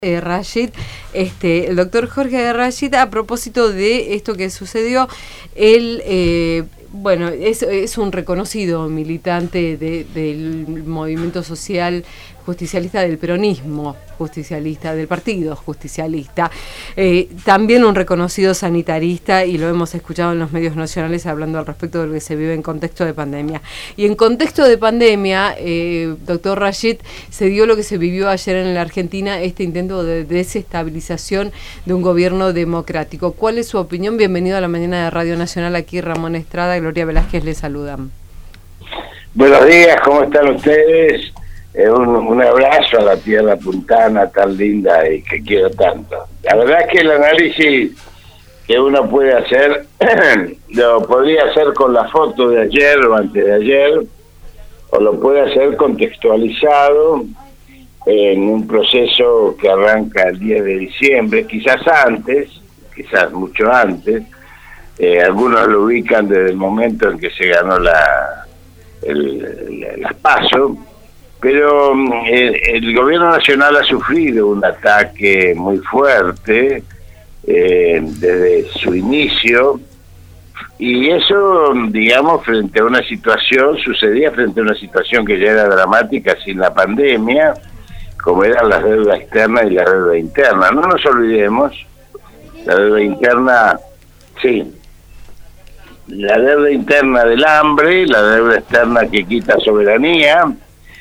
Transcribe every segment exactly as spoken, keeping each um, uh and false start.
Eh, Rashid, este, el doctor Jorge Rashid, a propósito de esto que sucedió, él, eh, bueno, es, es un reconocido militante de, del movimiento social justicialista, del peronismo justicialista, del partido justicialista, eh, también un reconocido sanitarista, y lo hemos escuchado en los medios nacionales hablando al respecto de lo que se vive en contexto de pandemia. Y en contexto de pandemia, eh, doctor Rashid, se dio lo que se vivió ayer en la Argentina, este intento de desestabilización de un gobierno democrático. ¿Cuál es su opinión? Bienvenido a la mañana de Radio Nacional, aquí Ramón Estrada, Gloria Velázquez le saludan. Buenos días, ¿cómo están ustedes? Eh, un, un abrazo a la tierra puntana tan linda y que quiero tanto. La verdad es que el análisis que uno puede hacer lo podría hacer con la foto de ayer o antes de ayer, o lo puede hacer contextualizado en un proceso que arranca el diez de diciembre, quizás antes, quizás mucho antes. Eh, algunos lo ubican desde el momento en que se ganó la el, el, las PASO, pero el, el gobierno nacional ha sufrido un ataque muy fuerte eh, desde su inicio, y eso, digamos, frente a una situación, sucedía frente a una situación que ya era dramática sin la pandemia, como eran las deudas externas y la deuda interna. No nos olvidemos, la deuda interna, sí, la deuda interna del hambre, la deuda externa que quita soberanía.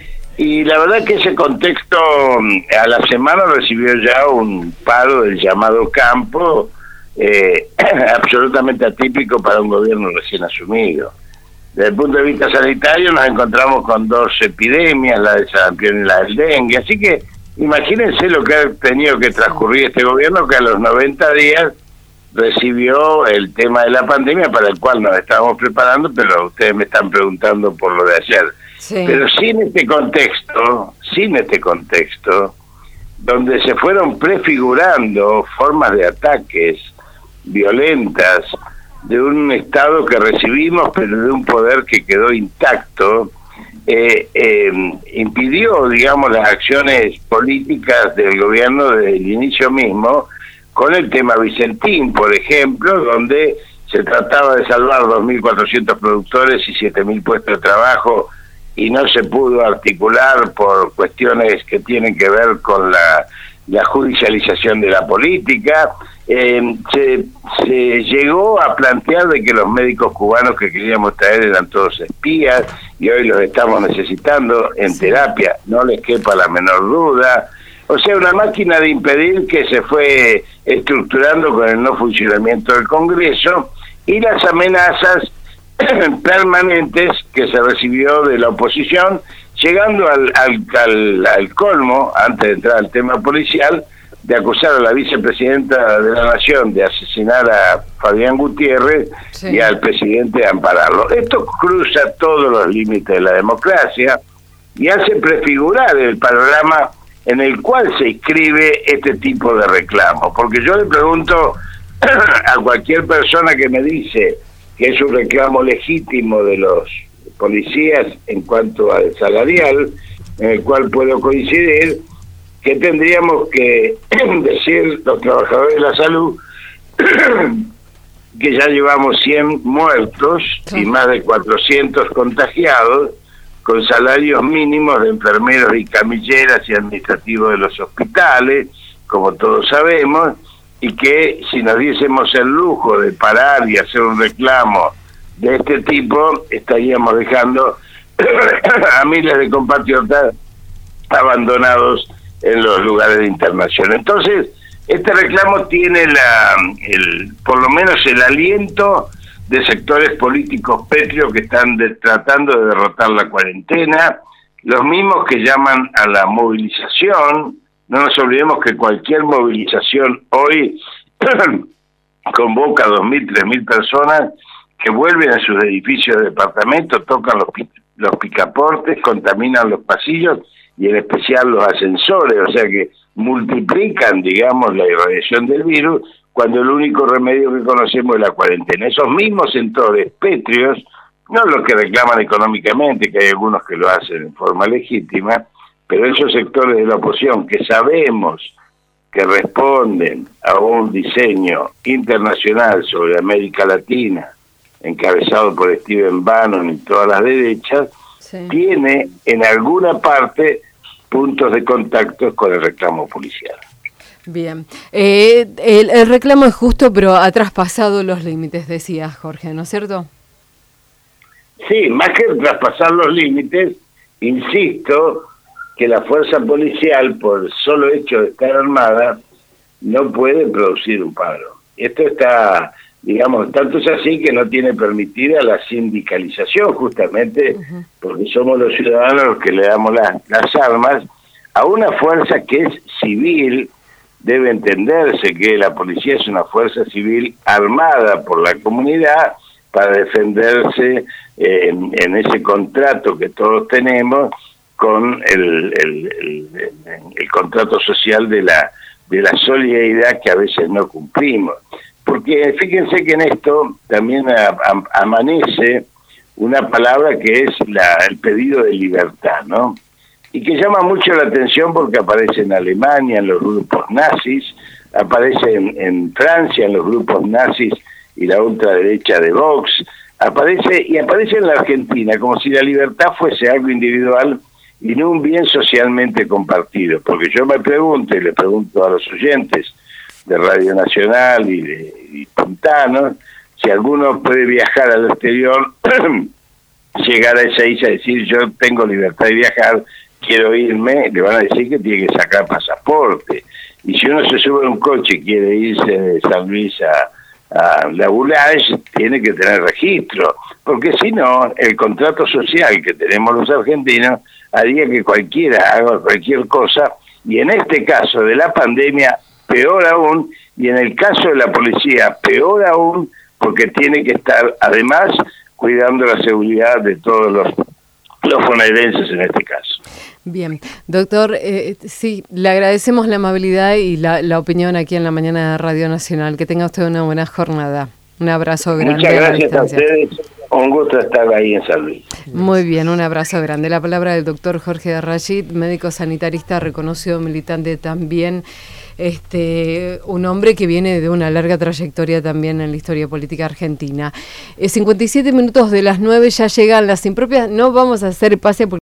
Y la verdad que ese contexto a la semana recibió ya un paro del llamado campo, eh, absolutamente atípico para un gobierno recién asumido. Desde el punto de vista sanitario nos encontramos con dos epidemias, la del sarampión y la del dengue, así que imagínense lo que ha tenido que transcurrir este gobierno, que a los noventa días recibió el tema de la pandemia, para el cual nos estábamos preparando, pero ustedes me están preguntando por lo de ayer. Sí. Pero sin este contexto, sin este contexto, donde se fueron prefigurando formas de ataques violentas de un Estado que recibimos, pero de un poder que quedó intacto, eh, eh, impidió, digamos, las acciones políticas del gobierno desde el inicio mismo, con el tema Vicentín, por ejemplo, donde se trataba de salvar dos mil cuatrocientos productores y siete mil puestos de trabajo, y no se pudo articular por cuestiones que tienen que ver con la, la judicialización de la política. Eh, se, se llegó a plantear de que los médicos cubanos que queríamos traer eran todos espías, y hoy los estamos necesitando en terapia, no les quepa la menor duda. O sea, una máquina de impedir que se fue estructurando con el no funcionamiento del Congreso y las amenazas permanentes que se recibió de la oposición, llegando al, al, al, al colmo, antes de entrar al tema policial, de acusar a la vicepresidenta de la Nación de asesinar a Fabián Gutiérrez, sí, y al presidente de ampararlo. Esto cruza todos los límites de la democracia y hace prefigurar el panorama en el cual se inscribe este tipo de reclamo. Porque yo le pregunto a cualquier persona que me dice que es un reclamo legítimo de los policías en cuanto al salarial, en el cual puedo coincidir, que tendríamos que decir los trabajadores de la salud que ya llevamos cien muertos y más de cuatrocientos contagiados, con salarios mínimos de enfermeros y camilleras y administrativos de los hospitales, como todos sabemos, y que si nos diésemos el lujo de parar y hacer un reclamo de este tipo, estaríamos dejando a miles de compatriotas abandonados en los lugares de internación. Entonces, este reclamo tiene la, el, por lo menos el aliento de sectores políticos pétreos que están de, tratando de derrotar la cuarentena, los mismos que llaman a la movilización. No nos olvidemos que cualquier movilización hoy convoca a dos mil, tres mil personas que vuelven a sus edificios de departamentos, tocan los, los picaportes, contaminan los pasillos y en especial los ascensores, o sea que multiplican, digamos, la irradiación del virus, cuando el único remedio que conocemos es la cuarentena. Esos mismos sectores pétreos, no los que reclaman económicamente, que hay algunos que lo hacen en forma legítima, pero esos sectores de la oposición que sabemos que responden a un diseño internacional sobre América Latina, encabezado por Stephen Bannon y todas las derechas, sí. tiene en alguna parte puntos de contacto con el reclamo policial. Bien, eh, el, el reclamo es justo, pero ha traspasado los límites, decía Jorge, ¿no es cierto? Sí, más que traspasar los límites, insisto que la fuerza policial, por el solo hecho de estar armada, no puede producir un paro. Esto está, digamos, tanto es así que no tiene permitida la sindicalización, justamente uh-huh. porque somos los ciudadanos los que le damos la, las armas a una fuerza que es civil. Debe entenderse que la policía es una fuerza civil armada por la comunidad para defenderse eh, en, en ese contrato que todos tenemos con el, el, el, el, el contrato social de la de la solidaridad que a veces no cumplimos. Porque fíjense que en esto también a, a, amanece una palabra que es la, el pedido de libertad, ¿no? Y que llama mucho la atención porque aparece en Alemania, en los grupos nazis, aparece en, en Francia, en los grupos nazis y la ultraderecha de Vox, aparece y aparece en la Argentina, como si la libertad fuese algo individual y no un bien socialmente compartido. Porque yo me pregunto, y le pregunto a los oyentes de Radio Nacional y de y Puntanos, si alguno puede viajar al exterior, llegar a esa isla y decir, yo tengo libertad de viajar, quiero irme, le van a decir que tiene que sacar pasaporte. Y si uno se sube a un coche y quiere irse de San Luis a, a La Boulage, tiene que tener registro, porque si no, el contrato social que tenemos los argentinos haría que cualquiera haga cualquier cosa, y en este caso de la pandemia, peor aún, y en el caso de la policía, peor aún, porque tiene que estar, además, cuidando la seguridad de todos los, los bonaerenses en este caso. Bien, doctor, eh, sí, le agradecemos la amabilidad y la, la opinión aquí en la mañana de Radio Nacional. Que tenga usted una buena jornada. Un abrazo grande. Muchas gracias a, a ustedes. Un gusto estar ahí en San Luis. Muy bien, un abrazo grande. La palabra del doctor Jorge Darrachid, médico sanitarista, reconocido militante también, este, un hombre que viene de una larga trayectoria también en la historia política argentina. Eh, cincuenta y siete minutos de las nueve ya llegan las impropias. No vamos a hacer pase porque